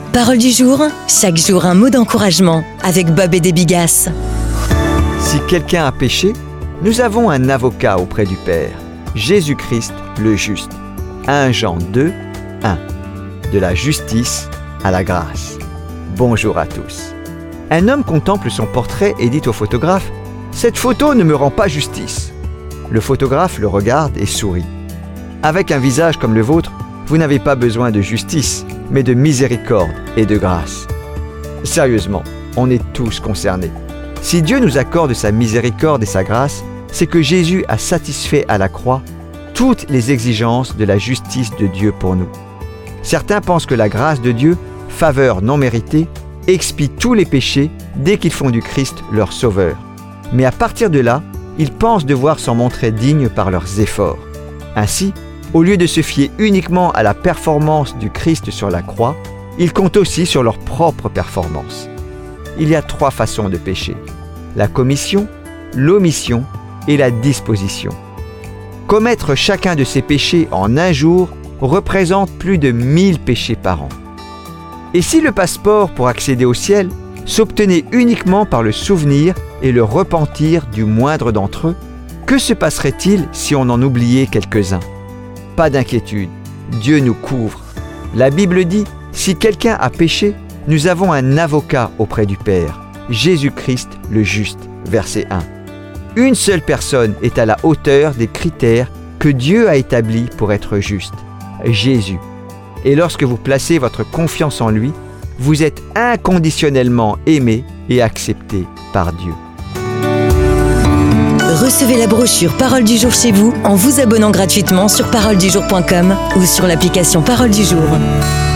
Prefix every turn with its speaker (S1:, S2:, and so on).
S1: Parole du jour, chaque jour un mot d'encouragement avec Bob et des Bigas.
S2: Si quelqu'un a péché, nous avons un avocat auprès du Père, Jésus-Christ le juste. 1 Jean 2, 1. De la justice à la grâce. Bonjour à tous. Un homme contemple son portrait et dit au photographe « Cette photo ne me rend pas justice ». Le photographe le regarde et sourit. Avec un visage comme le vôtre, vous n'avez pas besoin de justice, mais de miséricorde et de grâce. Sérieusement, on est tous concernés. Si Dieu nous accorde sa miséricorde et sa grâce, c'est que Jésus a satisfait à la croix toutes les exigences de la justice de Dieu pour nous. Certains pensent que la grâce de Dieu, faveur non méritée, expie tous les péchés dès qu'ils font du Christ leur sauveur. Mais à partir de là, ils pensent devoir s'en montrer dignes par leurs efforts. Ainsi, au lieu de se fier uniquement à la performance du Christ sur la croix, ils comptent aussi sur leur propre performance. Il y a 3 façons de pécher: la commission, l'omission et la disposition. Commettre chacun de ces péchés en un jour représente plus de 1000 péchés par an. Et si le passeport pour accéder au ciel s'obtenait uniquement par le souvenir et le repentir du moindre d'entre eux, que se passerait-il si on en oubliait quelques-uns ? Pas d'inquiétude, Dieu nous couvre. La Bible dit, si quelqu'un a péché, nous avons un avocat auprès du Père, Jésus-Christ le juste, verset 1. Une seule personne est à la hauteur des critères que Dieu a établis pour être juste, Jésus. Et lorsque vous placez votre confiance en lui, vous êtes inconditionnellement aimé et accepté par Dieu.
S1: Recevez la brochure Parole du jour chez vous en vous abonnant gratuitement sur paroledujour.com ou sur l'application Parole du jour.